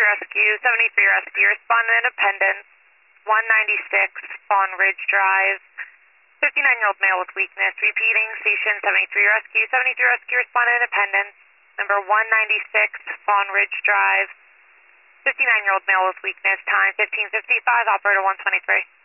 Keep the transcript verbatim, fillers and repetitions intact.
Rescue, seventy-three Rescue, respond to Independence, one ninety-six Fawn Ridge Drive, fifty-nine-year-old male with weakness, repeating, Station seventy-three Rescue, seventy-three Rescue, respond to Independence, number one ninety-six Fawn Ridge Drive, fifty-nine-year-old male with weakness, time fifteen fifty-five, operator one twenty-three.